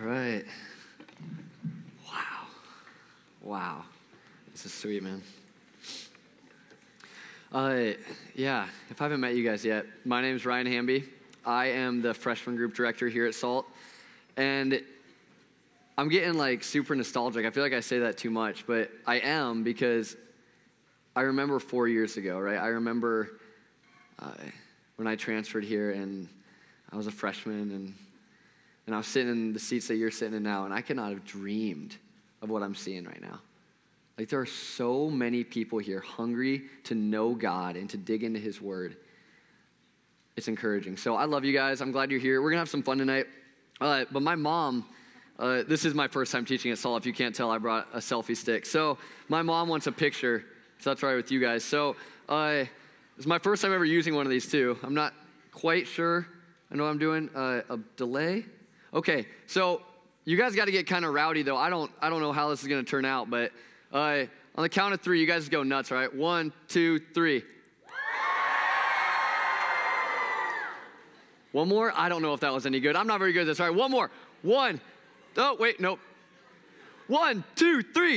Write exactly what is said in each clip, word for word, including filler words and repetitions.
All right. Wow. Wow. This is sweet, man. Uh, yeah, if I haven't met you guys yet, my name is Ryan Hamby. I am the freshman group director here at SALT. And I'm getting like super nostalgic. I feel like I say that too much, but I am because I remember four years ago, right? I remember uh, when I transferred here and I was a freshman and and I was sitting in the seats that you're sitting in now, and I could not have dreamed of what I'm seeing right now. Like, there are so many people here hungry to know God and to dig into his word. It's encouraging. So I love you guys. I'm glad you're here. We're going to have some fun tonight. Uh, but my mom, uh, this is my first time teaching at SALT. If you can't tell, I brought a selfie stick. So my mom wants a picture, if that's all right with you guys. So uh, it's my first time ever using one of these too. I'm not quite sure I know what I'm doing. Uh, a delay? Okay, so you guys got to get kind of rowdy though. I don't, I don't know how this is going to turn out, but uh, on the count of three, you guys go nuts, all right? One, two, three. One more? I don't know if that was any good. I'm not very good at this. All right, one more. One. Oh, wait, nope. One, two, three.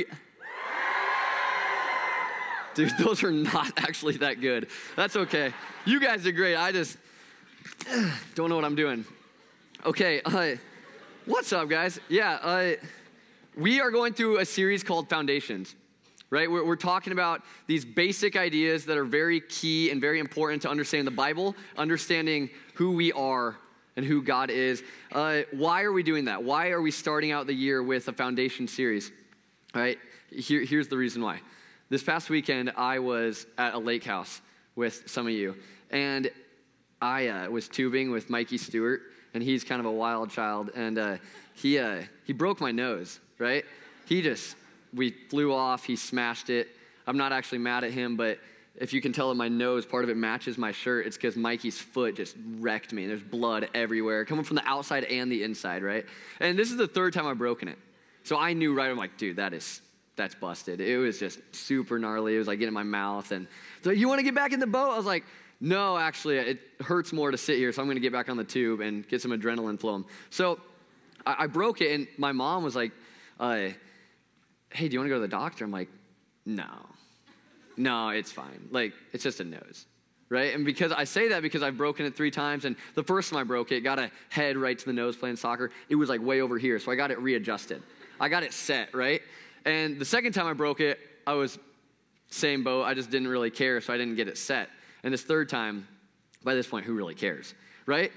Dude, those are not actually that good. That's okay. You guys did great. I just don't know what I'm doing. Okay, uh, what's up, guys? Yeah, uh, we are going through a series called Foundations, right? We're, we're talking about these basic ideas that are very key and very important to understand the Bible, understanding who we are and who God is. Uh, why are we doing that? Why are we starting out the year with a Foundation series? All right, Here, here's the reason why. This past weekend, I was at a lake house with some of you, and I uh, was tubing with Mikey Stewart, and he's kind of a wild child, and uh, he uh, he broke my nose, right? He just, we flew off, he smashed it. I'm not actually mad at him, but if you can tell that my nose, part of it matches my shirt, it's because Mikey's foot just wrecked me. There's blood everywhere, coming from the outside and the inside, right? And this is the third time I've broken it. So I knew right, I'm like, dude, that is, that's busted. It was just super gnarly. It was like getting in my mouth, and so you want to get back in the boat? I was like, no, actually, it hurts more to sit here, so I'm going to get back on the tube and get some adrenaline flowing. So I, I broke it, and my mom was like, uh, hey, do you want to go to the doctor? I'm like, no. No, it's fine. Like, it's just a nose, right? And because I say that because I've broken it three times, and the first time I broke it, got a head right to the nose playing soccer. It was like way over here, so I got it readjusted. I got it set, right? And the second time I broke it, I was same boat. I just didn't really care, so I didn't get it set. And this third time, by this point, who really cares, right?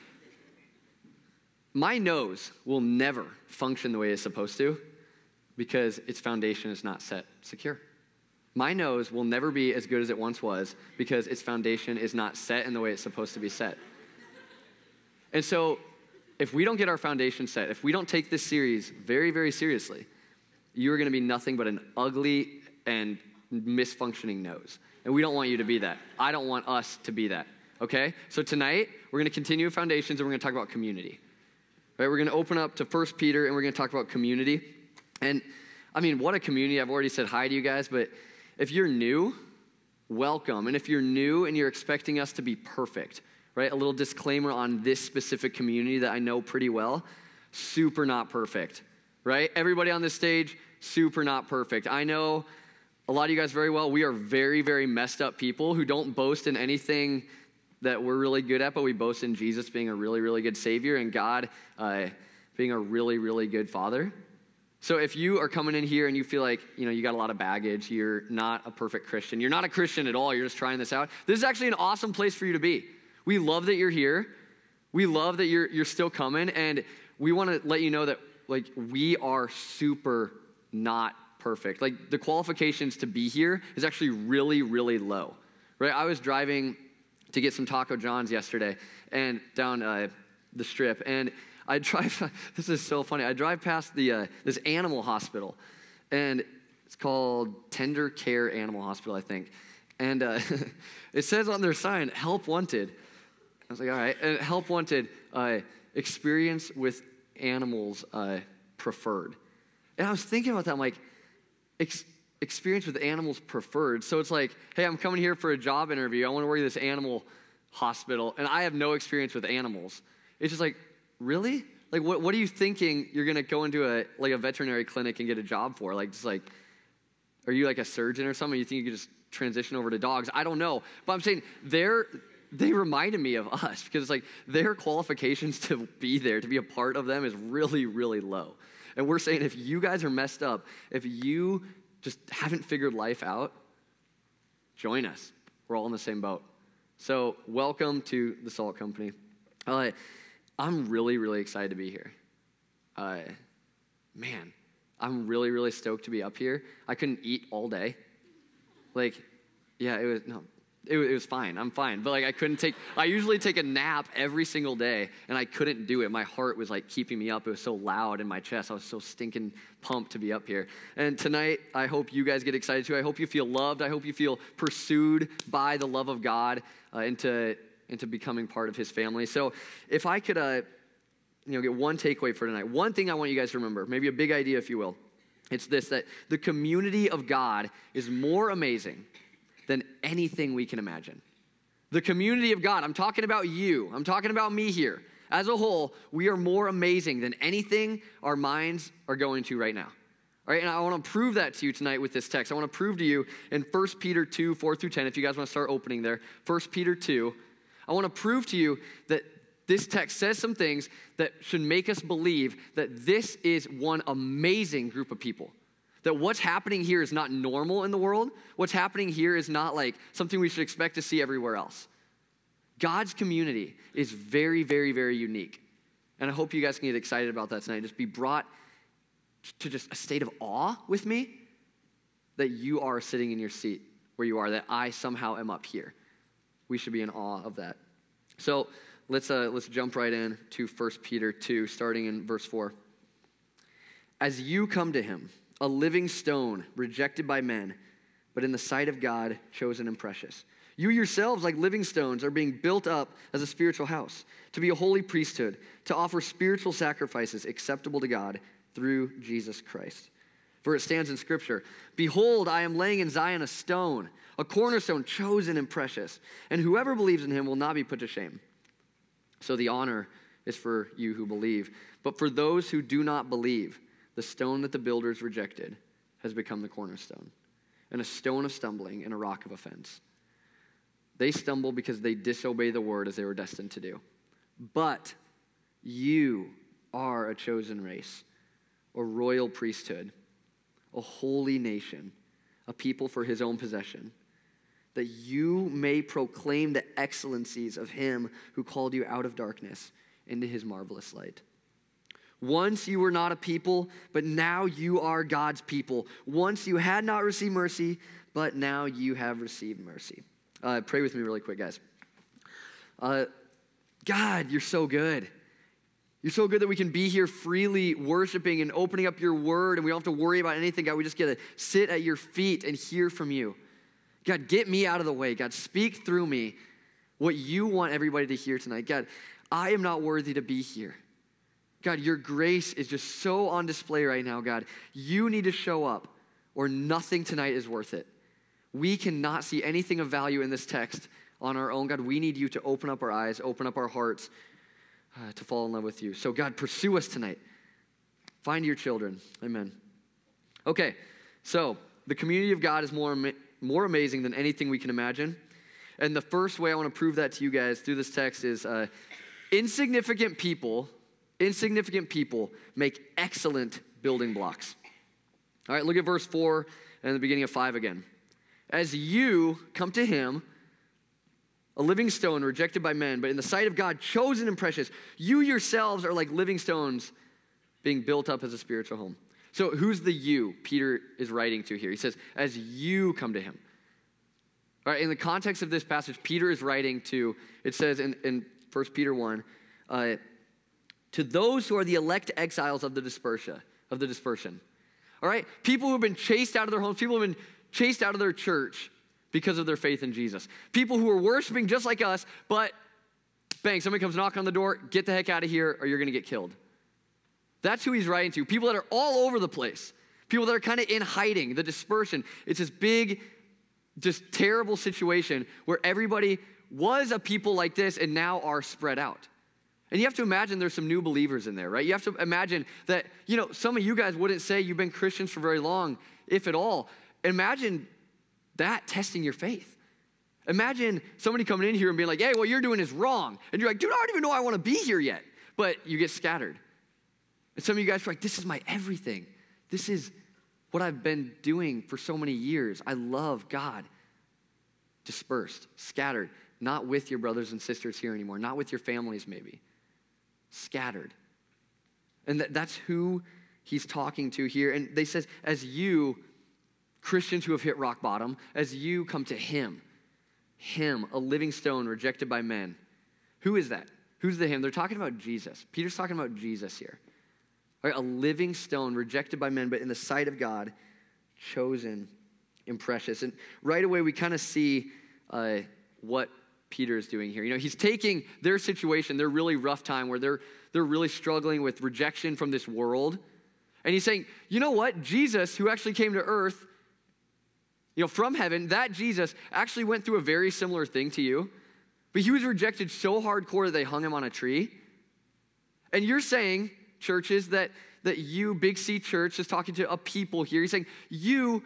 My nose will never function the way it's supposed to because its foundation is not set secure. My nose will never be as good as it once was because its foundation is not set in the way it's supposed to be set. And so if we don't get our foundation set, if we don't take this series very, very seriously, you're going to be nothing but an ugly and misfunctioning nose. And we don't want you to be that. I don't want us to be that, okay? So tonight, we're going to continue Foundations, and we're going to talk about community. Right? We're going to open up to First Peter, and we're going to talk about community. And, I mean, what a community. I've already said hi to you guys, but if you're new, welcome. And if you're new and you're expecting us to be perfect, right? A little disclaimer on this specific community that I know pretty well, super not perfect, right? Everybody on this stage, super not perfect. I know a lot of you guys very well. We are very, very messed up people who don't boast in anything that we're really good at, but we boast in Jesus being a really, really good Savior and God uh, being a really, really good Father. So if you are coming in here and you feel like, you know, you got a lot of baggage, you're not a perfect Christian, you're not a Christian at all, you're just trying this out, this is actually an awesome place for you to be. We love that you're here. We love that you're you're still coming, and we want to let you know that, like, we are super not perfect. Like, the qualifications to be here is actually really, really low, right? I was driving to get some Taco John's yesterday and down uh, the strip, and I drive, this is so funny, I drive past the uh, this animal hospital, and it's called Tender Care Animal Hospital, I think, and uh, it says on their sign, help wanted. I was like, all right, and help wanted, uh, experience with animals uh, preferred. And I was thinking about that, I'm like, Ex- experience with animals preferred. So it's like, hey, I'm coming here for a job interview. I want to work at this animal hospital, and I have no experience with animals. It's just like, really? Like, what, what are you thinking you're going to go into a like a veterinary clinic and get a job for? Like, just like, are you like a surgeon or something? You think you could just transition over to dogs? I don't know. But I'm saying they're, they reminded me of us because it's like their qualifications to be there, to be a part of them is really, really low. And we're saying if you guys are messed up, if you just haven't figured life out, join us. We're all in the same boat. So welcome to the Salt Company. Uh, I'm really, really excited to be here. Uh, man, I'm really, really stoked to be up here. I couldn't eat all day. Like, yeah, it was, no, it, it was fine. I'm fine. But like, I couldn't take, I usually take a nap every single day, and I couldn't do it. My heart was like keeping me up. It was so loud in my chest. I was so stinking pumped to be up here. And tonight, I hope you guys get excited too. I hope you feel loved. I hope you feel pursued by the love of God uh, into, into becoming part of his family. So if I could, uh, you know, get one takeaway for tonight, one thing I want you guys to remember, maybe a big idea, if you will. It's this, that the community of God is more amazing than anything we can imagine. The community of God, I'm talking about you. I'm talking about me here. As a whole, we are more amazing than anything our minds are going to right now. All right, and I want to prove that to you tonight with this text. I want to prove to you in First Peter two, four through ten, if you guys want to start opening there. First Peter two, I want to prove to you that this text says some things that should make us believe that this is one amazing group of people. That what's happening here is not normal in the world. What's happening here is not like something we should expect to see everywhere else. God's community is very, very, very unique. And I hope you guys can get excited about that tonight. Just be brought to just a state of awe with me that you are sitting in your seat where you are, that I somehow am up here. We should be in awe of that. So let's uh, let's jump right in to First Peter two, starting in verse four. As you come to him, a living stone, rejected by men, but in the sight of God, chosen and precious. You yourselves, like living stones, are being built up as a spiritual house, to be a holy priesthood, to offer spiritual sacrifices acceptable to God through Jesus Christ. For it stands in Scripture, behold, I am laying in Zion a stone, a cornerstone chosen and precious, and whoever believes in him will not be put to shame. So the honor is for you who believe. But for those who do not believe, the stone that the builders rejected has become the cornerstone, and a stone of stumbling and a rock of offense. They stumble because they disobey the word as they were destined to do. But you are a chosen race, a royal priesthood, a holy nation, a people for his own possession, that you may proclaim the excellencies of him who called you out of darkness into his marvelous light. Once you were not a people, but now you are God's people. Once you had not received mercy, but now you have received mercy. Uh, pray with me really quick, guys. Uh, God, you're so good. You're so good that we can be here freely worshiping and opening up your word, and we don't have to worry about anything, God. We just get to sit at your feet and hear from you. God, get me out of the way. God, speak through me what you want everybody to hear tonight. God, I am not worthy to be here. God, your grace is just so on display right now, God. You need to show up or nothing tonight is worth it. We cannot see anything of value in this text on our own. God, we need you to open up our eyes, open up our hearts uh, to fall in love with you. So God, pursue us tonight. Find your children. Amen. Okay, so the community of God is more, ama- more amazing than anything we can imagine. And the first way I want to prove that to you guys through this text is uh, insignificant people Insignificant people make excellent building blocks. All right, look at verse four and the beginning of five again. As you come to him, a living stone rejected by men, but in the sight of God, chosen and precious, you yourselves are like living stones being built up as a spiritual home. So who's the you Peter is writing to here? He says, as you come to him. All right, in the context of this passage, Peter is writing to, it says in, in First Peter one, uh, to those who are the elect exiles of the dispersion, of the dispersion. All right? People who have been chased out of their homes, people who have been chased out of their church because of their faith in Jesus. People who are worshiping just like us, but bang, somebody comes knocking on the door, get the heck out of here or you're going to get killed. That's who he's writing to. People that are all over the place. People that are kind of in hiding, the dispersion. It's this big, just terrible situation where everybody was a people like this and now are spread out. And you have to imagine there's some new believers in there, right? You have to imagine that, you know, some of you guys wouldn't say you've been Christians for very long, if at all. Imagine that testing your faith. Imagine somebody coming in here and being like, hey, what you're doing is wrong. And you're like, dude, I don't even know I want to be here yet. But you get scattered. And some of you guys are like, this is my everything. This is what I've been doing for so many years. I love God. Dispersed, scattered, not with your brothers and sisters here anymore, not with your families maybe. Scattered. And th- that's who he's talking to here. And they says, as you, Christians who have hit rock bottom, as you come to him, him, a living stone rejected by men. Who is that? Who's the him? They're talking about Jesus. Peter's talking about Jesus here. Right? A living stone rejected by men, but in the sight of God, chosen and precious. And right away we kind of see uh, what Peter is doing here. You know, he's taking their situation, their really rough time where they're they're really struggling with rejection from this world. And he's saying, you know what? Jesus, who actually came to earth, you know, from heaven, that Jesus actually went through a very similar thing to you. But he was rejected so hardcore that they hung him on a tree. And you're saying, churches, that, that you, Big C Church, is talking to a people here. He's saying, you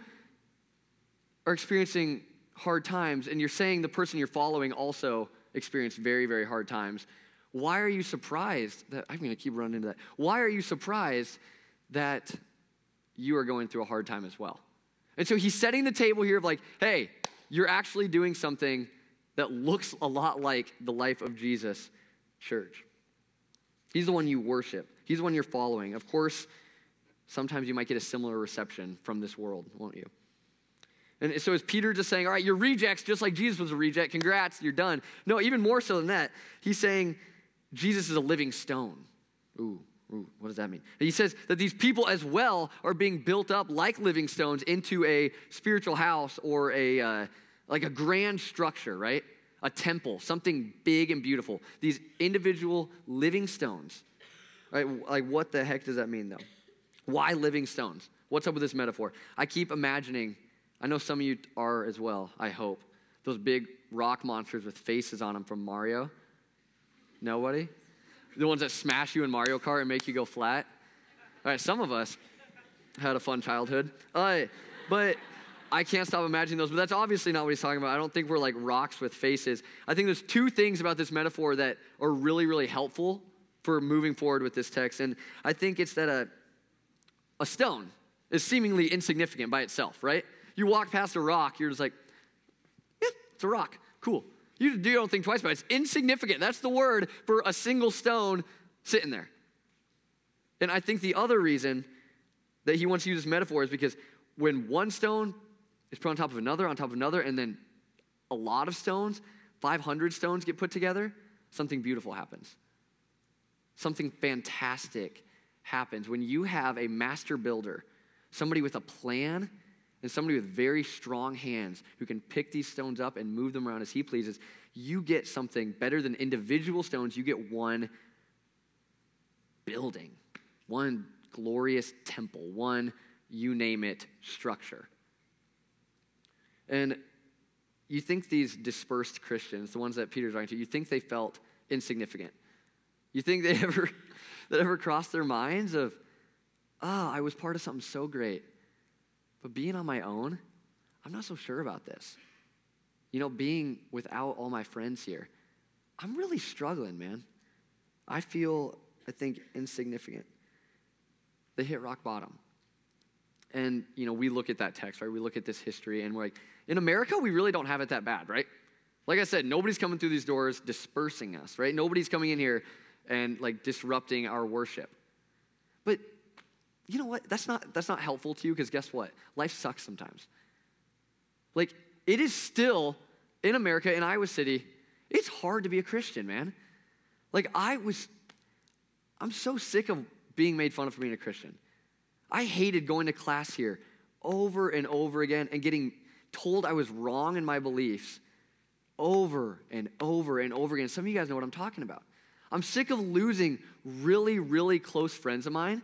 are experiencing hard times, and you're saying the person you're following also experienced very, very hard times. Why are you surprised that, I'm going to keep running into that. Why are you surprised that you are going through a hard time as well? And so he's setting the table here of like, hey, you're actually doing something that looks a lot like the life of Jesus, church. He's the one you worship. He's the one you're following. Of course, sometimes you might get a similar reception from this world, won't you? And so is Peter just saying, all right, you're rejects just like Jesus was a reject. Congrats, you're done. No, even more so than that. He's saying Jesus is a living stone. Ooh, ooh, what does that mean? And he says that these people as well are being built up like living stones into a spiritual house or a uh, like a grand structure, right? A temple, something big and beautiful. These individual living stones, right? Like what the heck does that mean though? Why living stones? What's up with this metaphor? I keep imagining, I know some of you are as well, I hope, those big rock monsters with faces on them from Mario. Nobody? The ones that smash you in Mario Kart and make you go flat? All right, some of us had a fun childhood. Uh, but I can't stop imagining those, but that's obviously not what he's talking about. I don't think we're like rocks with faces. I think there's two things about this metaphor that are really, really helpful for moving forward with this text. And I think it's that a, a stone is seemingly insignificant by itself, right? You walk past a rock, you're just like, yeah, it's a rock. Cool. You, you don't think twice about it. It's insignificant. That's the word for a single stone sitting there. And I think the other reason that he wants to use this metaphor is because when one stone is put on top of another, on top of another, and then a lot of stones, five hundred stones get put together, something beautiful happens. Something fantastic happens. When you have a master builder, somebody with a plan, and somebody with very strong hands who can pick these stones up and move them around as he pleases, you get something better than individual stones. You get one building, one glorious temple, one, you name it, structure. And you think these dispersed Christians, the ones that Peter's writing to, you think they felt insignificant. You think they ever, that ever crossed their minds of, oh, I was part of something so great. But being on my own, I'm not so sure about this. You know, being without all my friends here, I'm really struggling, man. I feel, I think, insignificant. They hit rock bottom. And, you know, we look at that text, right? We look at this history, and we're like, in America, we really don't have it that bad, right? Like I said, nobody's coming through these doors dispersing us, right? Nobody's coming in here and, like, disrupting our worship. But you know what? That's not that's not helpful to you because guess what? Life sucks sometimes. Like, it is still, in America, in Iowa City, it's hard to be a Christian, man. Like, I was, I'm so sick of being made fun of for being a Christian. I hated going to class here over and over again and getting told I was wrong in my beliefs over and over and over again. Some of you guys know what I'm talking about. I'm sick of losing really, really close friends of mine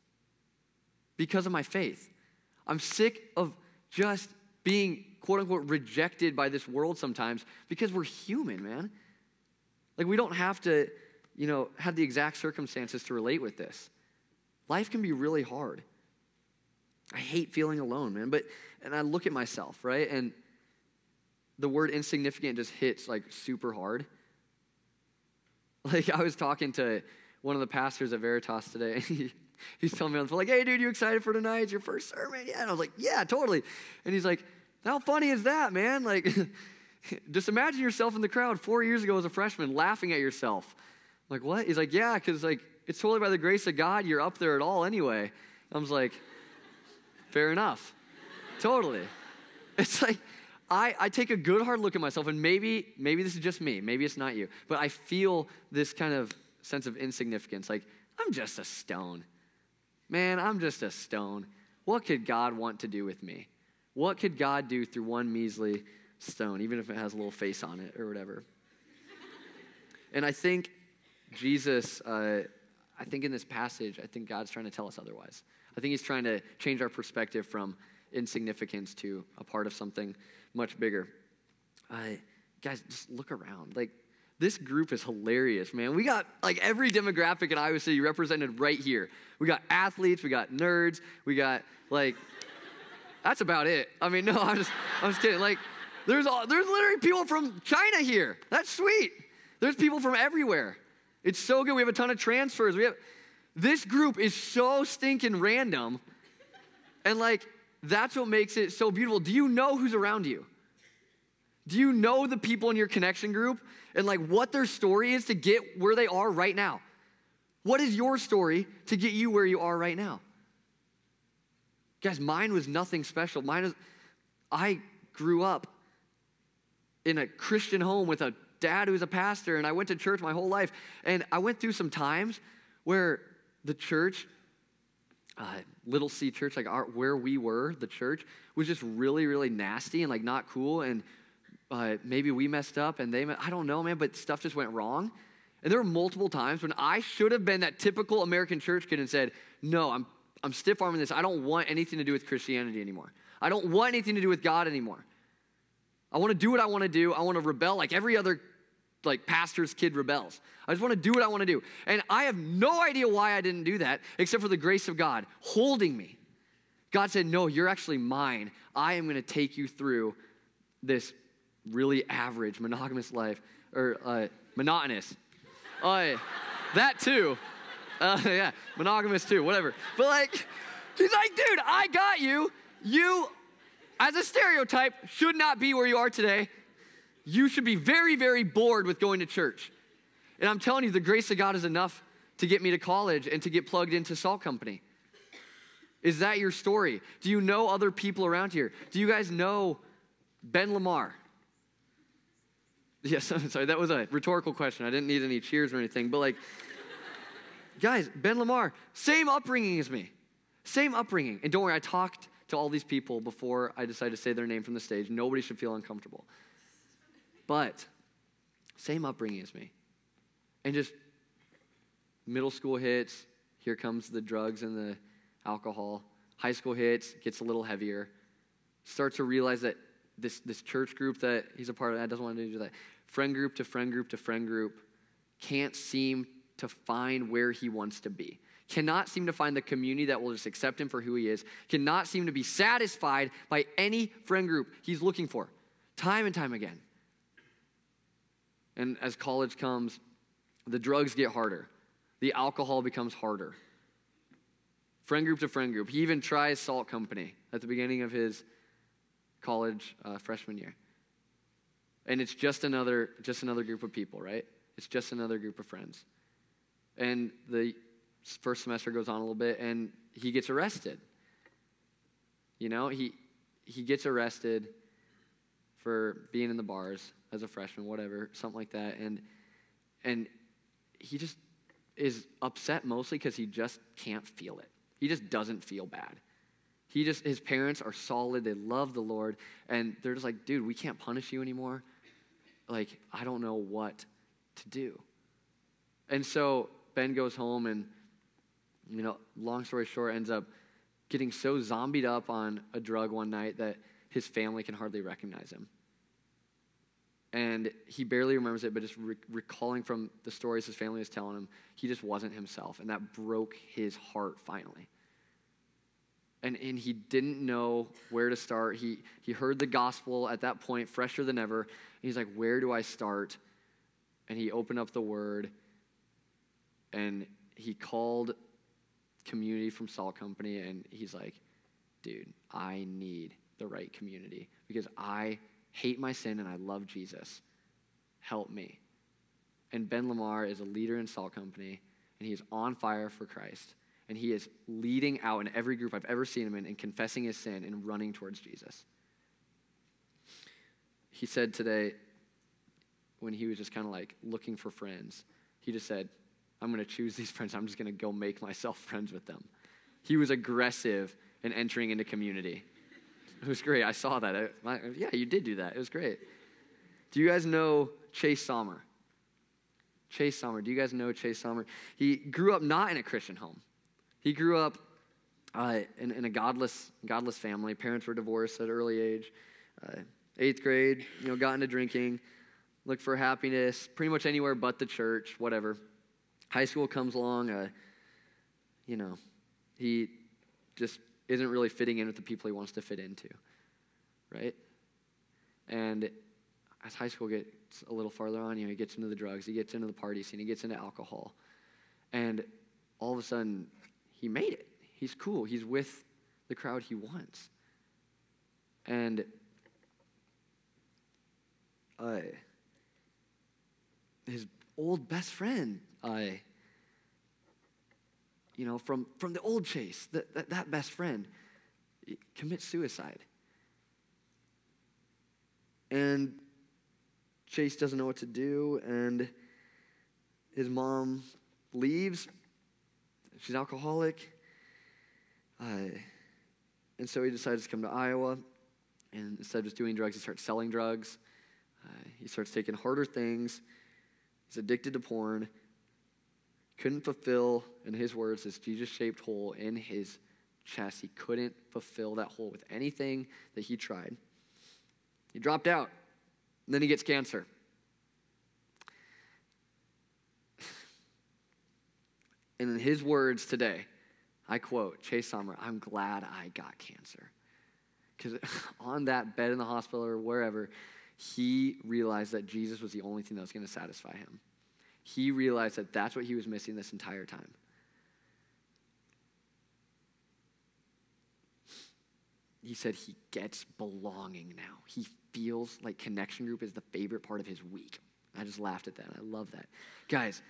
because of my faith. I'm sick of just being, quote unquote, rejected by this world sometimes because we're human, man. Like, we don't have to, you know, have the exact circumstances to relate with this. Life can be really hard. I hate feeling alone, man. But, and I look at myself, right? And the word insignificant just hits like super hard. Like I was talking to one of the pastors at Veritas today, and he, he's telling me on the phone, like, hey, dude, you excited for tonight? It's your first sermon? Yeah. And I was like, yeah, totally. And he's like, how funny is that, man? Like, just imagine yourself in the crowd four years ago as a freshman laughing at yourself. I'm like, what? He's like, yeah, because like it's totally by the grace of God you're up there at all anyway. I was like, fair enough. Totally. It's like, I, I take a good hard look at myself, and maybe, maybe this is just me. Maybe it's not you. But I feel this kind of sense of insignificance. Like, I'm just a stone. Man, I'm just a stone. What could God want to do with me? What could God do through one measly stone, even if it has a little face on it or whatever? And I think Jesus, uh, I think in this passage, I think God's trying to tell us otherwise. I think he's trying to change our perspective from insignificance to a part of something much bigger. Uh, guys, just look around. Like, this group is hilarious, man. We got like every demographic in Iowa City represented right here. We got athletes, we got nerds, we got like, that's about it. I mean, no, I'm just, I'm just kidding. Like, there's all, there's literally people from China here. That's sweet. There's people from everywhere. It's so good. We have a ton of transfers. We have, this group is so stinking random. And like, that's what makes it so beautiful. Do you know who's around you? Do you know the people in your connection group and like what their story is to get where they are right now? What is your story to get you where you are right now? Guys, mine was nothing special. Mine is, I grew up in a Christian home with a dad who was a pastor, and I went to church my whole life. And I went through some times where the church, uh, Little C Church, like our, where we were, the church, was just really, really nasty and like not cool. And uh, maybe we messed up and they, I don't know, man, but stuff just went wrong. And there were multiple times when I should have been that typical American church kid and said, no, I'm I'm stiff-arming this. I don't want anything to do with Christianity anymore. I don't want anything to do with God anymore. I want to do what I want to do. I want to rebel like every other like pastor's kid rebels. I just want to do what I want to do. And I have no idea why I didn't do that except for the grace of God holding me. God said, no, you're actually mine. I am going to take you through this really average monogamous life, or uh, monotonous. Uh, that too. Uh, yeah, monogamous too, whatever. But like, he's like, dude, I got you. You, as a stereotype, should not be where you are today. You should be very, very bored with going to church. And I'm telling you, the grace of God is enough to get me to college and to get plugged into Salt Company. Is that your story? Do you know other people around here? Do you guys know Ben Lamar? Yes, I'm sorry, that was a rhetorical question. I didn't need any cheers or anything, but like, guys, Ben Lamar, same upbringing as me. Same upbringing. And don't worry, I talked to all these people before I decided to say their name from the stage. Nobody should feel uncomfortable. But same upbringing as me. And just middle school hits, here comes the drugs and the alcohol. High school hits, gets a little heavier. Starts to realize that this, this church group that he's a part of, that doesn't want to do that. Friend group to friend group to friend group. Can't seem to find where he wants to be. Cannot seem to find the community that will just accept him for who he is. Cannot seem to be satisfied by any friend group he's looking for. Time and time again. And as college comes, the drugs get harder. The alcohol becomes harder. Friend group to friend group. He even tries Salt Company at the beginning of his college uh, freshman year. And it's just another, just another group of people, right? It's just another group of friends. And the first semester goes on a little bit, and he gets arrested. You know, he he gets arrested for being in the bars as a freshman, whatever, something like that. And and he just is upset mostly because he just can't feel it. He just doesn't feel bad. He just, his parents are solid. They love the Lord. And they're just like, dude, we can't punish you anymore. Like, I don't know what to do. And so Ben goes home and, you know, long story short, ends up getting so zombied up on a drug one night that his family can hardly recognize him. And he barely remembers it, but just re- recalling from the stories his family was telling him, he just wasn't himself. And that broke his heart finally. And, and he didn't know where to start. He, he heard the gospel at that point, fresher than ever. And he's like, where do I start? And he opened up the word, and he called community from Salt Company, and he's like, dude, I need the right community because I hate my sin and I love Jesus. Help me. And Ben Lamar is a leader in Salt Company, and he is on fire for Christ. And he is leading out in every group I've ever seen him in and confessing his sin and running towards Jesus. He said today, when he was just kind of like looking for friends, he just said, I'm going to choose these friends. I'm just going to go make myself friends with them. He was aggressive in entering into community. It was great. I saw that. I, my, yeah, you did do that. It was great. Do you guys know Chase Sommer? Chase Sommer. Do you guys know Chase Sommer? He grew up not in a Christian home. He grew up uh, in, in a godless, godless family. Parents were divorced at an early age. Uh, eighth grade, you know, got into drinking, looked for happiness pretty much anywhere but the church, whatever. High school comes along, uh, you know, he just isn't really fitting in with the people he wants to fit into, right? And as high school gets a little farther on, you know, he gets into the drugs, he gets into the party scene, he gets into alcohol. And all of a sudden, he made it. He's cool. He's with the crowd he wants. And uh, his old best friend, uh, you know, from, from the old Chase, that, that, that best friend, commits suicide. And Chase doesn't know what to do, and his mom leaves. She's alcoholic. Uh, and so he decides to come to Iowa, and instead of just doing drugs, he starts selling drugs. Uh, he starts taking harder things. He's addicted to porn. Couldn't fulfill, in his words, this Jesus-shaped hole in his chest. He couldn't fulfill that hole with anything that he tried. He dropped out. And then he gets cancer. And in his words today, I quote, Chase Sommer, I'm glad I got cancer. Because on that bed in the hospital or wherever, he realized that Jesus was the only thing that was going to satisfy him. He realized that that's what he was missing this entire time. He said he gets belonging now. He feels like connection group is the favorite part of his week. I just laughed at that. I love that. Guys,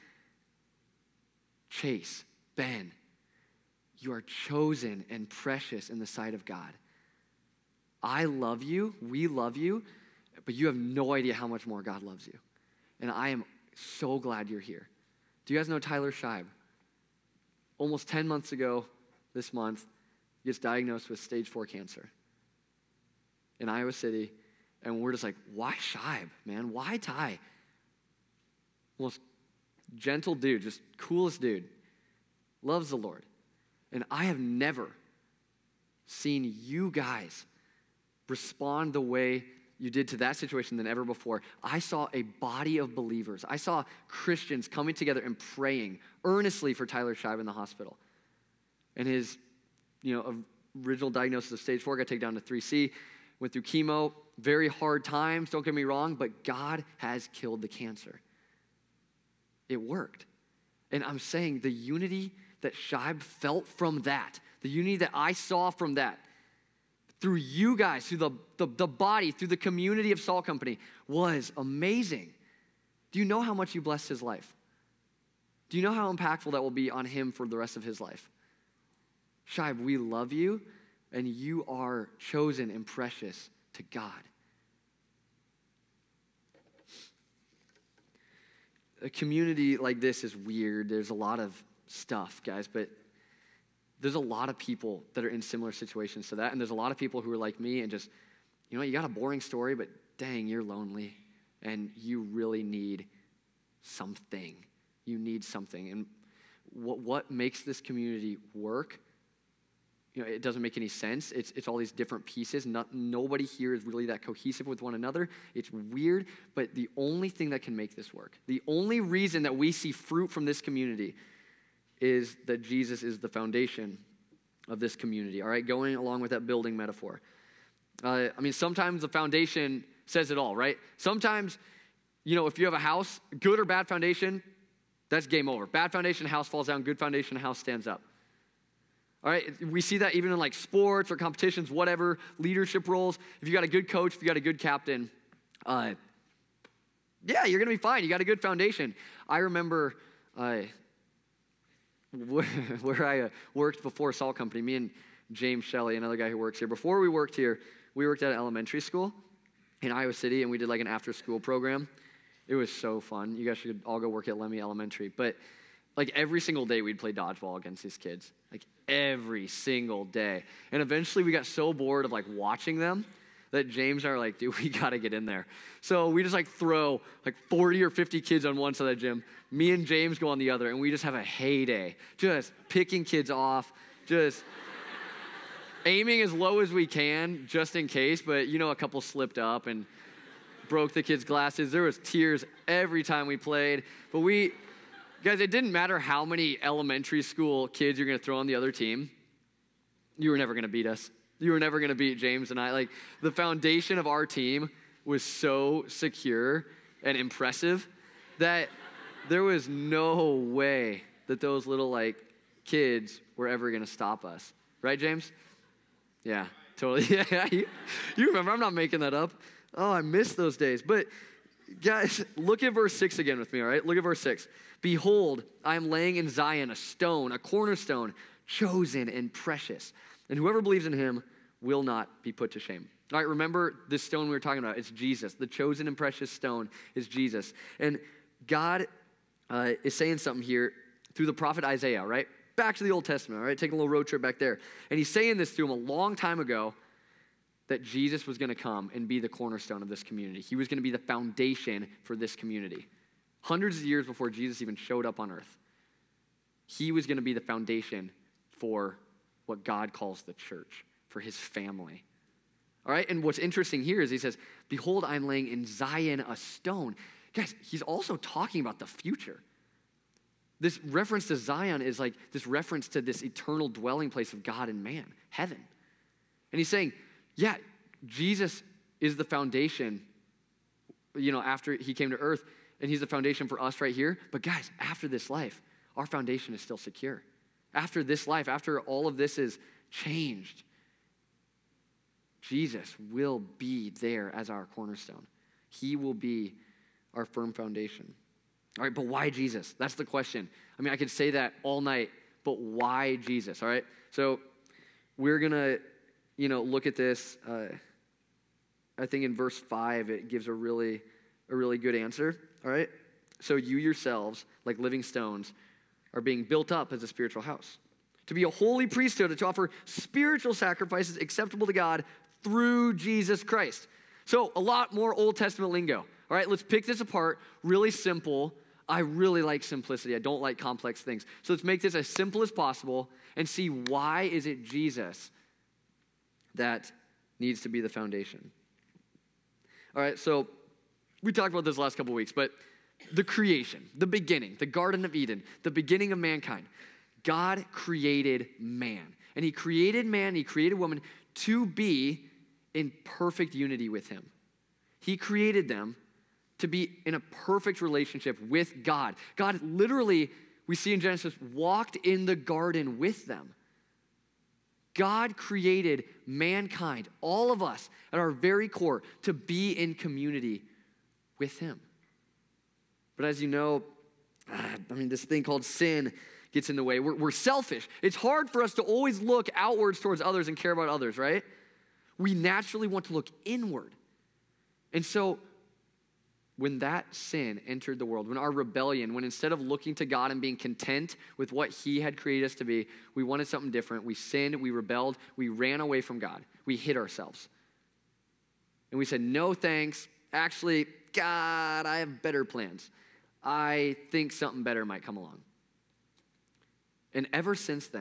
Chase, Ben, you are chosen and precious in the sight of God. I love you. We love you. But you have no idea how much more God loves you. And I am so glad you're here. Do you guys know Tyler Scheib? Almost ten months ago this month, he gets diagnosed with stage four cancer in Iowa City. And we're just like, why Scheib, man? Why Ty? Most gentle dude, just coolest dude. Loves the Lord. And I have never seen you guys respond the way you did to that situation than ever before. I saw a body of believers. I saw Christians coming together and praying earnestly for Tyler Scheib in the hospital. And his, you know, original diagnosis of stage four got taken down to three C, went through chemo, very hard times, don't get me wrong, but God has killed the cancer. It worked. And I'm saying the unity that Scheib felt from that, the unity that I saw from that, through you guys, through the, the, the body, through the community of Salt Company, was amazing. Do you know how much you blessed his life? Do you know how impactful that will be on him for the rest of his life? Scheib, we love you, and you are chosen and precious to God. A community like this is weird. There's a lot of stuff, guys, but there's a lot of people that are in similar situations to that, and there's a lot of people who are like me and just, you know, you got a boring story, but dang, you're lonely, and you really need something. You need something. And what, what makes this community work you know, it doesn't make any sense. It's, it's all these different pieces. Not, nobody here is really that cohesive with one another. It's weird, but the only thing that can make this work, the only reason that we see fruit from this community is that Jesus is the foundation of this community, all right? Going along with that building metaphor. Uh, I mean, sometimes the foundation says it all, right? Sometimes, you know, if you have a house, good or bad foundation, that's game over. Bad foundation, house falls down. Good foundation, house stands up. All right, we see that even in like sports or competitions, whatever, leadership roles. If you got a good coach, if you got a good captain, uh, yeah, you're going to be fine. You got a good foundation. I remember uh, where, where I uh, worked before Salt Company, me and James Shelley, another guy who works here. Before we worked here, we worked at an elementary school in Iowa City, and we did like an after-school program. It was so fun. You guys should all go work at Lemmy Elementary. But like every single day, we'd play dodgeball against these kids. Like every single day. And eventually we got so bored of like watching them that James and I are like, dude, we got to get in there. So we just like throw like forty or fifty kids on one side of the gym. Me and James go on the other, and we just have a heyday. Just picking kids off, just aiming as low as we can just in case. But, you know, a couple slipped up and broke the kids' glasses. There was tears every time we played. But we... Guys, it didn't matter how many elementary school kids you're going to throw on the other team. You were never going to beat us. You were never going to beat James and I. Like, the foundation of our team was so secure and impressive that there was no way that those little, like, kids were ever going to stop us. Right, James? Yeah, totally. Yeah, you, you remember. I'm not making that up. Oh, I miss those days. But, guys, look at verse six again with me, all right? Look at verse six. Behold, I am laying in Zion a stone, a cornerstone, chosen and precious. And whoever believes in him will not be put to shame. All right, remember this stone we were talking about. It's Jesus. The chosen and precious stone is Jesus. And God uh, is saying something here through the prophet Isaiah, right? Back to the Old Testament, all right? Taking a little road trip back there. And he's saying this to him a long time ago, that Jesus was going to come and be the cornerstone of this community. He was going to be the foundation for this community. Hundreds of years before Jesus even showed up on earth, he was going to be the foundation for what God calls the church, for his family. All right, and what's interesting here is he says, behold, I'm laying in Zion a stone. Guys, he's also talking about the future. This reference to Zion is like this reference to this eternal dwelling place of God and man, heaven. And he's saying, yeah, Jesus is the foundation, you know, after he came to earth, and he's the foundation for us right here. But guys, after this life, our foundation is still secure. After this life, after all of this is changed, Jesus will be there as our cornerstone. He will be our firm foundation. All right, but why Jesus? That's the question. I mean, I could say that all night, but why Jesus? All right, so we're going to, you know, look at this. Uh, I think in verse five, it gives a really, a really good answer. All right, so you yourselves, like living stones, are being built up as a spiritual house, to be a holy priesthood, to offer spiritual sacrifices acceptable to God through Jesus Christ. So a lot more Old Testament lingo. All right, let's pick this apart. Really simple. I really like simplicity. I don't like complex things. So let's make this as simple as possible and see why is it Jesus that needs to be the foundation. All right, so we talked about this last couple weeks, but the creation, the beginning, the Garden of Eden, the beginning of mankind. God created man. And he created man, he created woman to be in perfect unity with him. He created them to be in a perfect relationship with God. God literally, we see in Genesis, walked in the garden with them. God created mankind, all of us, at our very core, to be in community with him. But as you know, I mean, this thing called sin gets in the way. We're, we're selfish. It's hard for us to always look outwards towards others and care about others, right? We naturally want to look inward. And so when that sin entered the world, when our rebellion, when instead of looking to God and being content with what he had created us to be, we wanted something different. We sinned, we rebelled, we ran away from God. We hid ourselves. And we said, no thanks. Actually, God, I have better plans. I think something better might come along. And ever since then,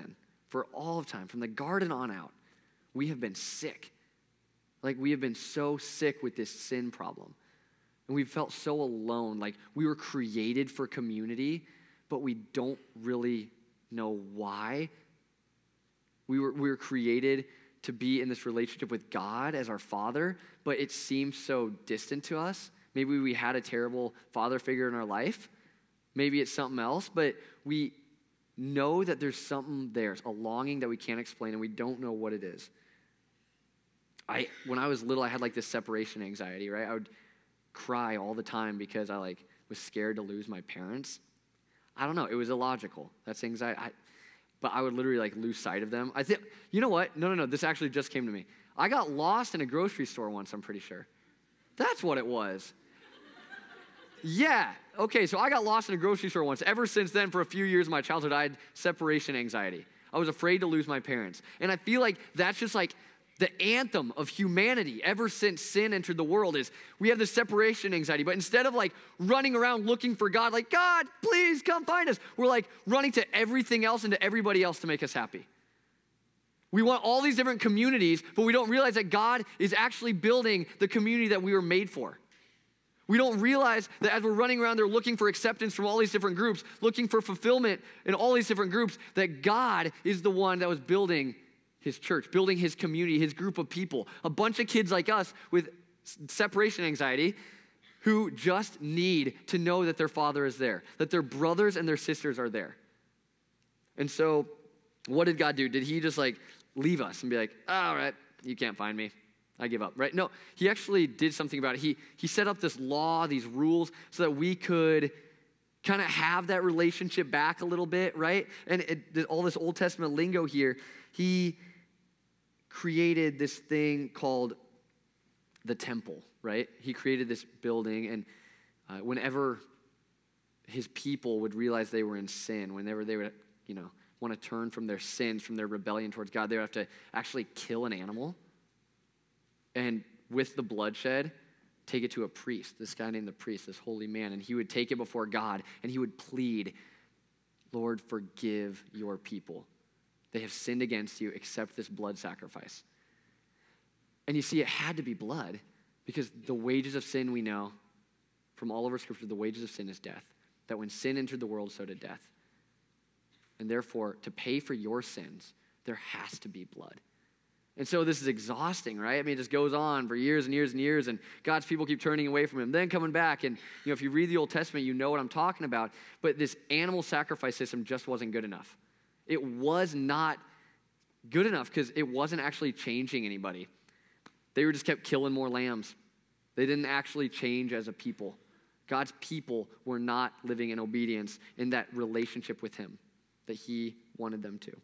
for all of time, from the garden on out, we have been sick. Like we have been so sick with this sin problem. And we've felt so alone. Like we were created for community, but we don't really know why. We were, we were created to be in this relationship with God as our Father, but it seems so distant to us. Maybe we had a terrible father figure in our life. Maybe it's something else, but we know that there's something there, a longing that we can't explain, and we don't know what it is. I, when I was little, I had like this separation anxiety, right? I would cry all the time because I like was scared to lose my parents. I don't know. It was illogical. That's anxiety. I, but I would literally like lose sight of them. I think, you know what? No, no, no. This actually just came to me. I got lost in a grocery store once, I'm pretty sure. That's what it was. Yeah. Okay, so I got lost in a grocery store once. Ever since then, for a few years of my childhood, I had separation anxiety. I was afraid to lose my parents. And I feel like that's just like the anthem of humanity ever since sin entered the world is we have this separation anxiety. But instead of like running around looking for God, like, God, please come find us, we're like running to everything else and to everybody else to make us happy. We want all these different communities, but we don't realize that God is actually building the community that we were made for. We don't realize that as we're running around there looking for acceptance from all these different groups, looking for fulfillment in all these different groups, that God is the one that was building his church, building his community, his group of people. A bunch of kids like us with separation anxiety who just need to know that their father is there, that their brothers and their sisters are there. And so what did God do? Did he just like leave us and be like, all right, you can't find me. I give up, right? No, he actually did something about it. He, he set up this law, these rules, so that we could kind of have that relationship back a little bit, right? And it, all this Old Testament lingo here, he created this thing called the temple, right? He created this building, and uh, whenever his people would realize they were in sin, whenever they would, you know, want to turn from their sins, from their rebellion towards God, they would have to actually kill an animal. And with the bloodshed, take it to a priest, this guy named the priest, this holy man. And he would take it before God, and he would plead, Lord, forgive your people. They have sinned against you. Accept this blood sacrifice. And you see, it had to be blood, because the wages of sin, we know from all over Scripture, the wages of sin is death. That when sin entered the world, so did death. And therefore, to pay for your sins, there has to be blood. And so this is exhausting, right? I mean, it just goes on for years and years and years, and God's people keep turning away from him, then coming back. And, you know, if you read the Old Testament, you know what I'm talking about. But this animal sacrifice system just wasn't good enough. It was not good enough because it wasn't actually changing anybody. They were just kept killing more lambs. They didn't actually change as a people. God's people were not living in obedience in that relationship with him that he wanted them to.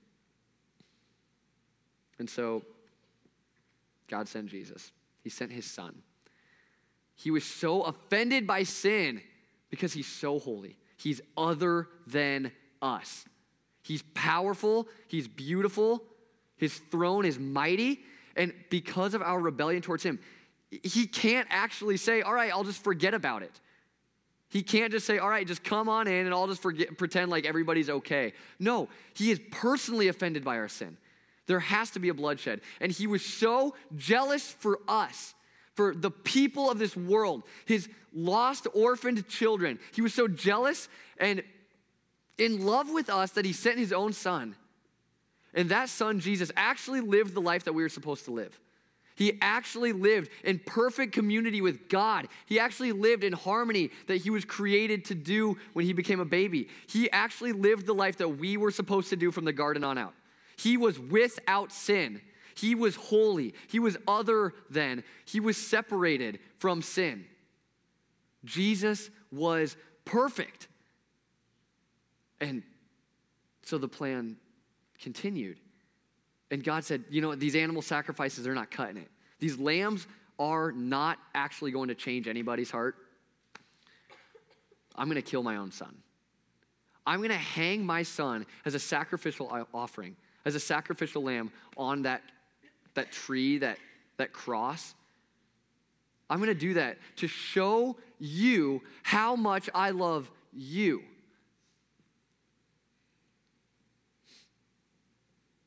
And so God sent Jesus. He sent his son. He was so offended by sin because he's so holy. He's other than us. He's powerful. He's beautiful. His throne is mighty. And because of our rebellion towards him, he can't actually say, all right, I'll just forget about it. He can't just say, all right, just come on in and I'll just forget, pretend like everybody's okay. No, he is personally offended by our sin. There has to be a bloodshed. And he was so jealous for us, for the people of this world, his lost, orphaned children. He was so jealous and in love with us that he sent his own son. And that son, Jesus, actually lived the life that we were supposed to live. He actually lived in perfect community with God. He actually lived in harmony that he was created to do when he became a baby. He actually lived the life that we were supposed to do from the garden on out. He was without sin. He was holy. He was other than. He was separated from sin. Jesus was perfect. And so the plan continued. And God said, you know what, these animal sacrifices, they're not cutting it. These lambs are not actually going to change anybody's heart. I'm going to kill my own son. I'm going to hang my son as a sacrificial offering, as a sacrificial lamb on that, that tree, that, that cross. I'm going to do that to show you how much I love you.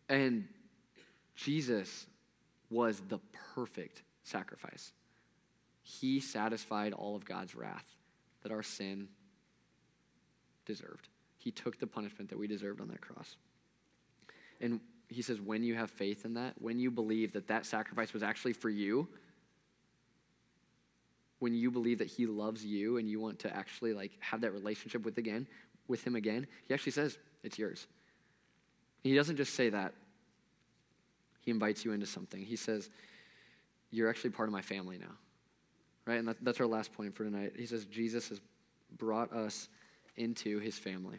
And Jesus was the perfect sacrifice. He satisfied all of God's wrath that our sin deserved. He took the punishment that we deserved on that cross. And he says, when you have faith in that, when you believe that that sacrifice was actually for you, when you believe that he loves you and you want to actually like have that relationship with again, with him again, he actually says, it's yours. He doesn't just say that. He invites you into something. He says, you're actually part of my family now. Right? And that, that's our last point for tonight. He says, Jesus has brought us into his family.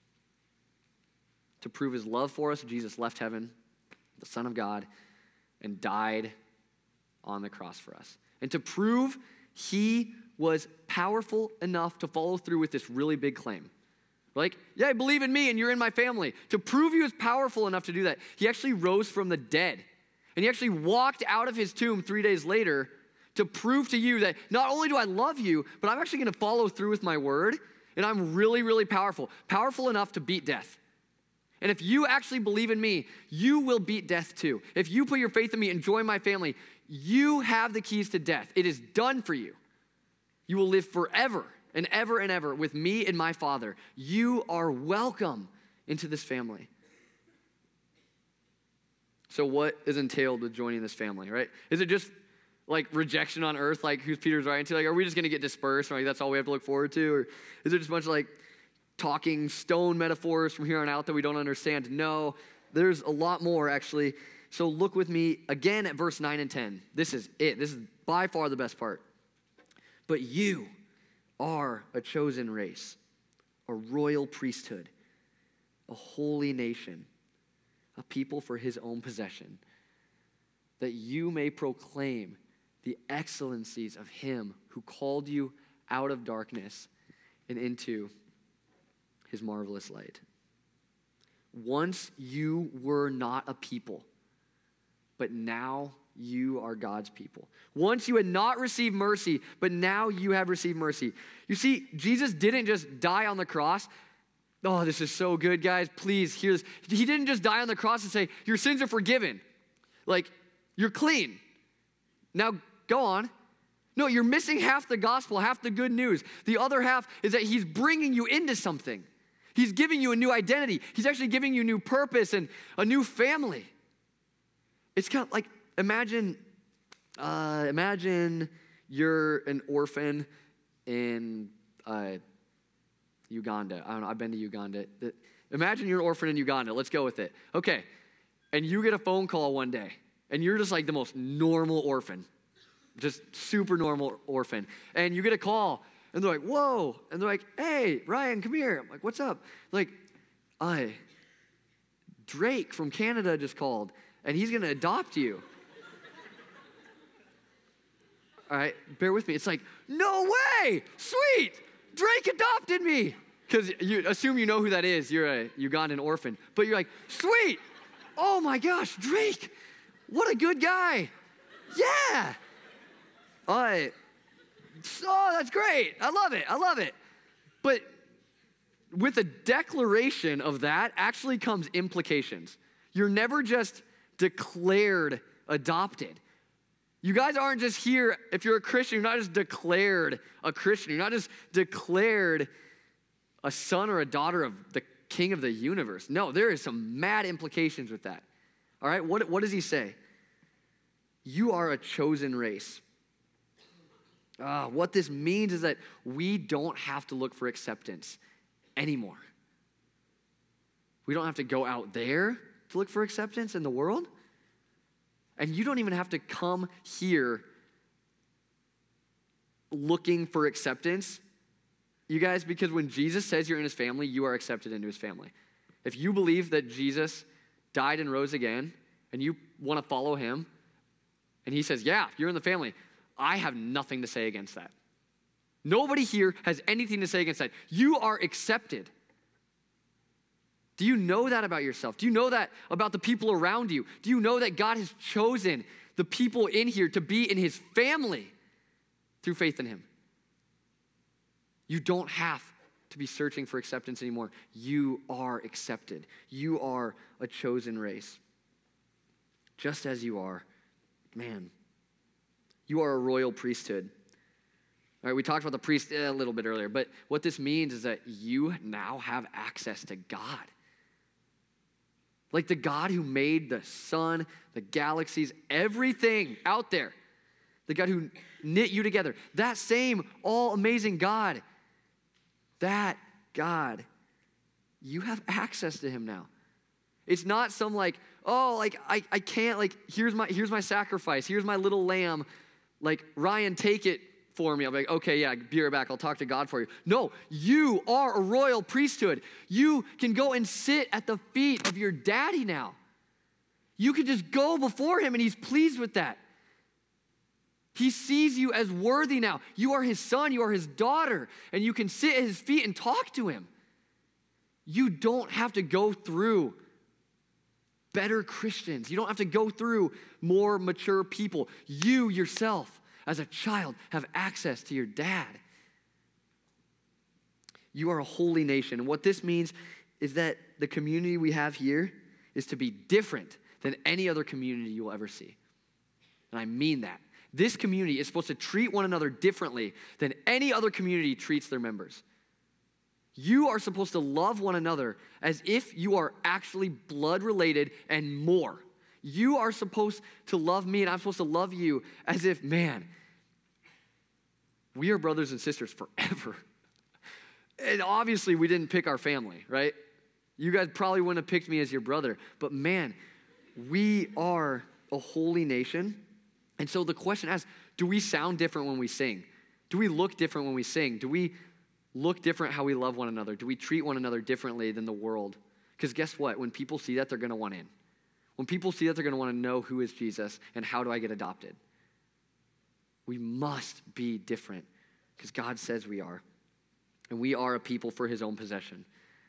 To prove his love for us, Jesus left heaven, the Son of God, and died on the cross for us. And to prove he was powerful enough to follow through with this really big claim. Like, yeah, believe in me and you're in my family. To prove he was powerful enough to do that, he actually rose from the dead. And he actually walked out of his tomb three days later to prove to you that not only do I love you, but I'm actually going to follow through with my word, and I'm really, really powerful. Powerful enough to beat death. And if you actually believe in me, you will beat death too. If you put your faith in me and join my family, you have the keys to death. It is done for you. You will live forever and ever and ever with me and my Father. You are welcome into this family. So what is entailed with joining this family, right? Is it just like rejection on earth, like who's Peter's writing to? Like, are we just going to get dispersed? Or like that's all we have to look forward to? Or is it just a bunch of like talking stone metaphors from here on out that we don't understand? No, there's a lot more actually. So look with me again at verse nine and ten. This is it. This is by far the best part. But you are a chosen race, a royal priesthood, a holy nation, a people for his own possession, that you may proclaim the excellencies of him who called you out of darkness and into his marvelous light. Once you were not a people, but now you are God's people. Once you had not received mercy, but now you have received mercy. You see, Jesus didn't just die on the cross. Oh, this is so good, guys. Please hear this. He didn't just die on the cross and say, your sins are forgiven. Like, you're clean. Now, go on. No, you're missing half the gospel, half the good news. The other half is that he's bringing you into something. He's giving you a new identity. He's actually giving you new purpose and a new family. It's kind of like, imagine, uh, imagine you're an orphan in uh, Uganda. I don't know, I've been to Uganda. Imagine you're an orphan in Uganda. Let's go with it. Okay, and you get a phone call one day, and you're just like the most normal orphan, just super normal orphan. And you get a call, and they're like, whoa. And they're like, hey, Ryan, come here. I'm like, what's up? Like, I, Drake from Canada just called, and he's going to adopt you. All right, bear with me. It's like, no way, sweet, Drake adopted me. Because you assume you know who that is. You're a Ugandan orphan. But you're like, sweet, oh my gosh, Drake, what a good guy. Yeah. All right. Oh, that's great. I love it. I love it. But with a declaration of that actually comes implications. You're never just declared adopted. You guys aren't just here, if you're a Christian, you're not just declared a Christian. You're not just declared a son or a daughter of the King of the universe. No, there is some mad implications with that. All right, what, what does he say? You are a chosen race. Uh, what this means is that we don't have to look for acceptance anymore. We don't have to go out there to look for acceptance in the world. And you don't even have to come here looking for acceptance, you guys, because when Jesus says you're in his family, you are accepted into his family. If you believe that Jesus died and rose again, and you want to follow him, and he says, yeah, you're in the family, I have nothing to say against that. Nobody here has anything to say against that. You are accepted. Do you know that about yourself? Do you know that about the people around you? Do you know that God has chosen the people in here to be in his family through faith in him? You don't have to be searching for acceptance anymore. You are accepted. You are a chosen race. just as you are. Man, you are a royal priesthood. All right, we talked about the priest a little bit earlier, but what this means is that you now have access to God. Like the God who made the sun, the galaxies, everything out there. The God who knit you together. That same all-amazing God. That God. You have access to him now. It's not some like, oh, like I, I can't, like, here's my here's my sacrifice. Here's my little lamb. Like, Ryan, take it for me. I'll be like, okay, yeah, be right back. I'll talk to God for you. No, you are a royal priesthood. You can go and sit at the feet of your daddy now. You can just go before him and he's pleased with that. He sees you as worthy now. You are his son, you are his daughter, and you can sit at his feet and talk to him. You don't have to go through better Christians. You don't have to go through more mature people. You yourself, as a child, have access to your dad. You are a holy nation. And what this means is that the community we have here is to be different than any other community you will ever see. And I mean that. This community is supposed to treat one another differently than any other community treats their members. You are supposed to love one another as if you are actually blood related and more. You are supposed to love me and I'm supposed to love you as if, man, we are brothers and sisters forever. And obviously we didn't pick our family, right? You guys probably wouldn't have picked me as your brother. But man, we are a holy nation. And so the question is, do we sound different when we sing? Do we look different when we sing? Do we look different how we love one another? Do we treat one another differently than the world? Because guess what? When people see that, they're going to want in. When people see that, they're going to want to know who is Jesus and how do I get adopted. We must be different because God says we are. And we are a people for his own possession.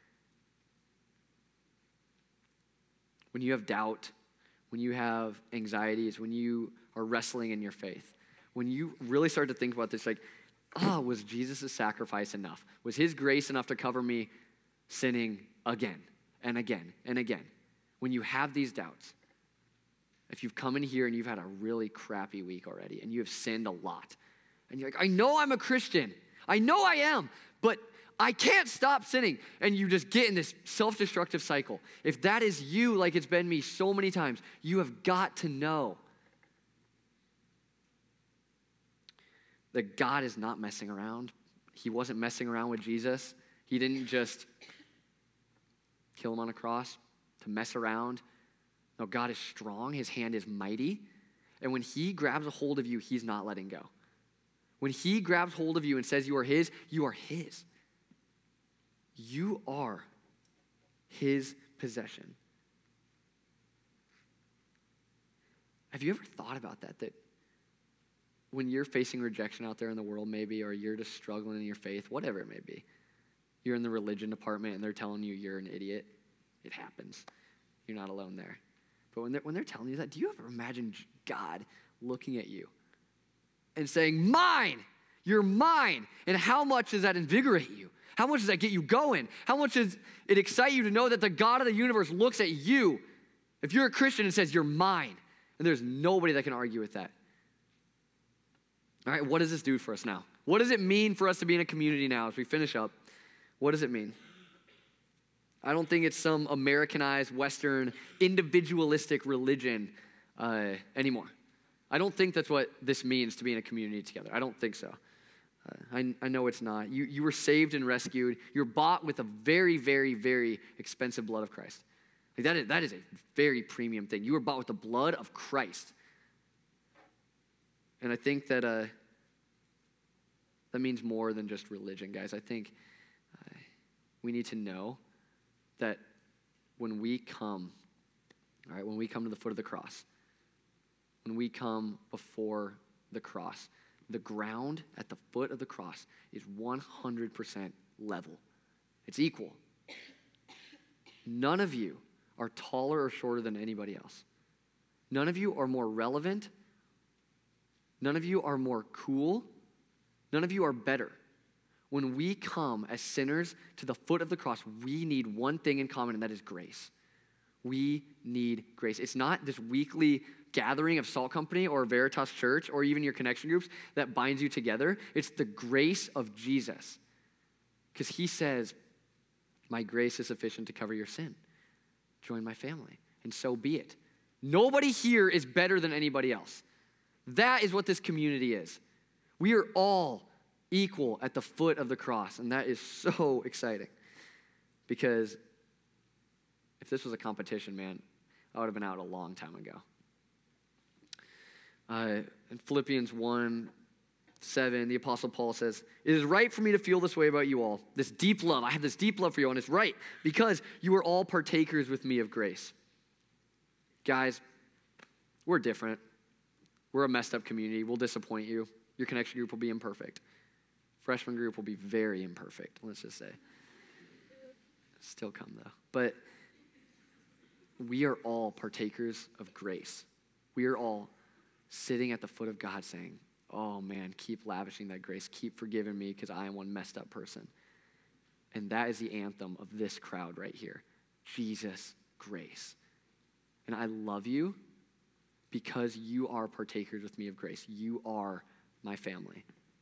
When you have doubt, when you have anxieties, when you are wrestling in your faith, when you really start to think about this, like, oh, was Jesus' sacrifice enough? Was his grace enough to cover me sinning again and again and again? When you have these doubts, if you've come in here and you've had a really crappy week already and you have sinned a lot, and you're like, I know I'm a Christian. I know I am, but I can't stop sinning. And you just get in this self-destructive cycle. If that is you, like it's been me so many times, you have got to know that God is not messing around. He wasn't messing around with Jesus. He didn't just kill him on a cross to mess around. No, God is strong. His hand is mighty. And when he grabs a hold of you, he's not letting go. When he grabs hold of you and says you are his, you are his. You are his possession. Have you ever thought about that? That when you're facing rejection out there in the world maybe, or you're just struggling in your faith, whatever it may be, you're in the religion department and they're telling you you're an idiot. It happens. You're not alone there. But when they're, when they're telling you that, do you ever imagine God looking at you and saying, mine, you're mine? And how much does that invigorate you? How much does that get you going? How much does it excite you to know that the God of the universe looks at you, if you're a Christian, and says, you're mine? And there's nobody that can argue with that. All right, what does this do for us now? What does it mean for us to be in a community now as we finish up? What does it mean? I don't think it's some Americanized, Western, individualistic religion uh, anymore. I don't think that's what this means to be in a community together. I don't think so. Uh, I, I know it's not. You, you were saved and rescued. You're bought with a very, very, very expensive blood of Christ. Like that is, that is a very premium thing. You were bought with the blood of Christ. And I think that uh, that means more than just religion, guys. I think uh, we need to know that when we come, all right, when we come to the foot of the cross, when we come before the cross, the ground at the foot of the cross is one hundred percent level. It's equal. None of you are taller or shorter than anybody else. None of you are more relevant. None of you are more cool. None of you are better. When we come as sinners to the foot of the cross, we need one thing in common, and that is grace. We need grace. It's not this weekly gathering of Salt Company or Veritas Church or even your connection groups that binds you together. It's the grace of Jesus. Because he says, my grace is sufficient to cover your sin. Join my family, and so be it. Nobody here is better than anybody else. That is what this community is. We are all equal at the foot of the cross, and that is so exciting. Because if this was a competition, man, I would have been out a long time ago. Uh, in Philippians one, seven, the Apostle Paul says, it is right for me to feel this way about you all. This deep love. I have this deep love for you, and it's right because you are all partakers with me of grace. Guys, we're different. We're a messed up community. We'll disappoint you. Your connection group will be imperfect. Freshman group will be very imperfect, let's just say. Still come, though. But we are all partakers of grace. We are all sitting at the foot of God saying, oh man, keep lavishing that grace. Keep forgiving me because I am one messed up person. And that is the anthem of this crowd right here. Jesus, grace. And I love you because you are partakers with me of grace. You are my family.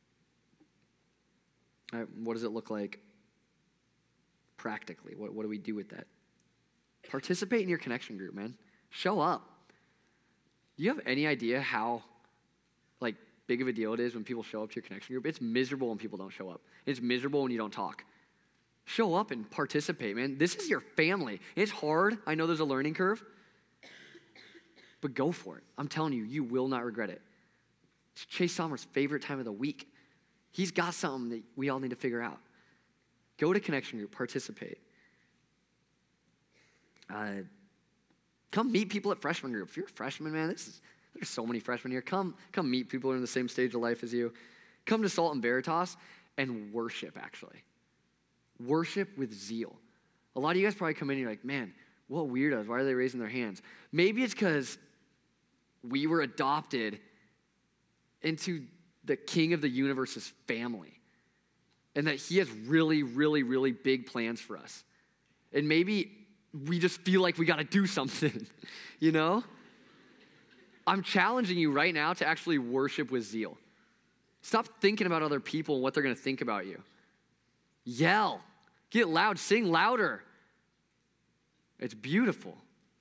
All right, what does it look like practically? What, what do we do with that? Participate in your connection group, man. Show up. Do you have any idea how like big of a deal it is when people show up to your connection group? It's miserable when people don't show up. It's miserable when you don't talk. Show up and participate, man. This is your family. It's hard. I know there's a learning curve. But go for it. I'm telling you, you will not regret it. It's Chase Sommer's favorite time of the week. He's got something that we all need to figure out. Go to connection group, participate. Uh, come meet people at freshman group. If you're a freshman, man, this is, there's so many freshmen here. Come, come meet people who are in the same stage of life as you. Come to Salt and Veritas and worship, actually. Worship with zeal. A lot of you guys probably come in and you're like, man, what weirdos. Why are they raising their hands? Maybe it's because we were adopted into the King of the universe's family and that he has really, really, really big plans for us. And maybe we just feel like we got to do something, you know? I'm challenging you right now to actually worship with zeal. Stop thinking about other people and what they're going to think about you. Yell, get loud, sing louder. It's beautiful.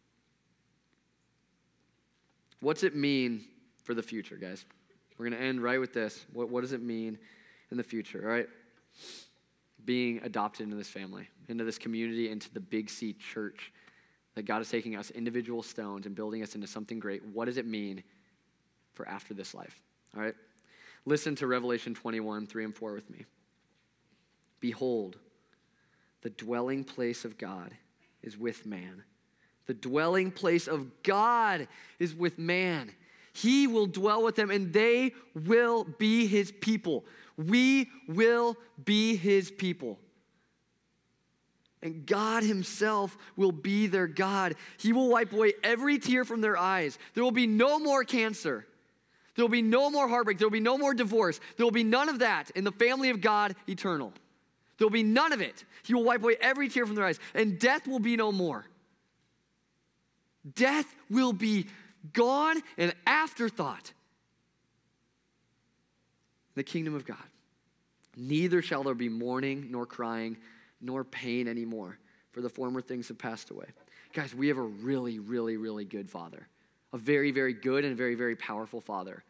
What's it mean for the future, guys? We're going to end right with this. What, what does it mean in the future, all right? Being adopted into this family, into this community, into the Big C church, that God is taking us individual stones and building us into something great. What does it mean for after this life, all right? Listen to Revelation twenty-one, three and four with me. Behold, the dwelling place of God is with man. The dwelling place of God is with man. He will dwell with them, and they will be his people. We will be his people. And God himself will be their God. He will wipe away every tear from their eyes. There will be no more cancer. There will be no more heartbreak. There will be no more divorce. There will be none of that in the family of God eternal. There will be none of it. He will wipe away every tear from their eyes, and death will be no more. Death will be gone, an afterthought. The kingdom of God. Neither shall there be mourning, nor crying, nor pain anymore, for the former things have passed away. Guys, we have a really, really, really good Father. A very, very good and very, very powerful Father.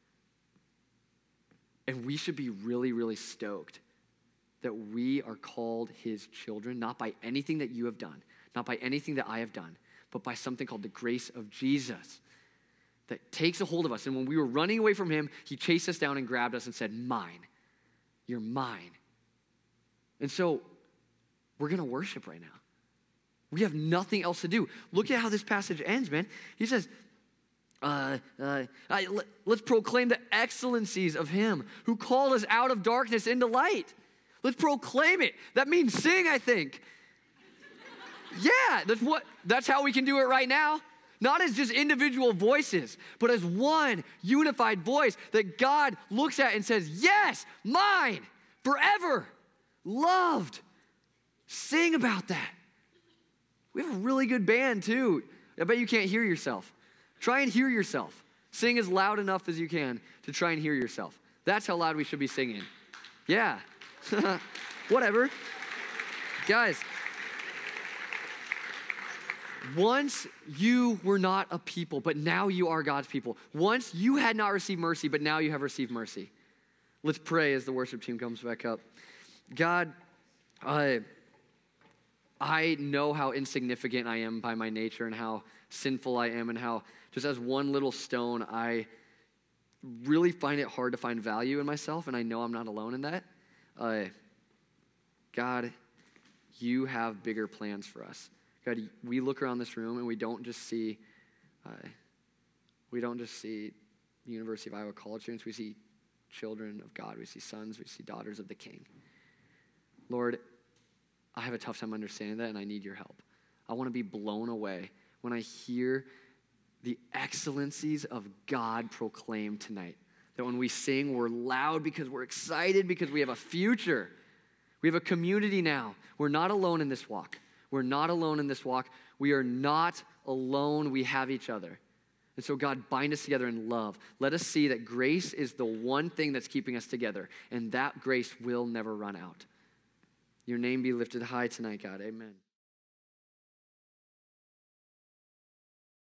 And we should be really, really stoked that we are called his children, not by anything that you have done, not by anything that I have done, but by something called the grace of Jesus that takes a hold of us. And when we were running away from him, he chased us down and grabbed us and said, mine, you're mine. And so we're going to worship right now. We have nothing else to do. Look at how this passage ends, man. He says, uh, uh, I, let, let's proclaim the excellencies of him who called us out of darkness into light. Let's proclaim it. That means sing, I think. Yeah, that's what. That's how we can do it right now. Not as just individual voices, but as one unified voice that God looks at and says, yes, mine, forever, loved. Sing about that. We have a really good band too. I bet you can't hear yourself. Try and hear yourself. Sing as loud enough as you can to try and hear yourself. That's how loud we should be singing. Yeah. Whatever. Guys, once you were not a people, but now you are God's people. Once you had not received mercy, but now you have received mercy. Let's pray as the worship team comes back up. God, uh, I know how insignificant I am by my nature and how sinful I am and how just as one little stone, I really find it hard to find value in myself, and I know I'm not alone in that. Uh, God, you have bigger plans for us. God, we look around this room and we don't just see, uh, we don't just see University of Iowa college students. We see children of God. We see sons. We see daughters of the King. Lord, I have a tough time understanding that, and I need your help. I want to be blown away when I hear the excellencies of God proclaimed tonight. That when we sing, we're loud because we're excited, because we have a future. We have a community now. We're not alone in this walk. We're not alone in this walk. We are not alone. We have each other. And so God, bind us together in love. Let us see that grace is the one thing that's keeping us together, and that grace will never run out. Your name be lifted high tonight, God. Amen.